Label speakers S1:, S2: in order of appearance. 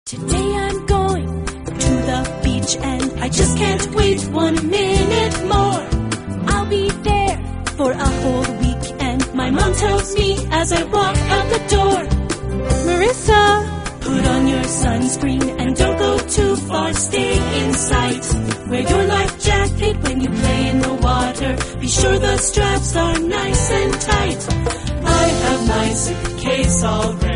S1: Today I'm going to the beach and I just can't wait 1 minute more. I'll be there for a whole week and my mom tells me as I walk out the door, Marissa, put on your sunscreen and don't go too far, stay in sight. Wear your life jacket when you play in the water. Be sure the straps are nice and tight. I have my suitcase all ready.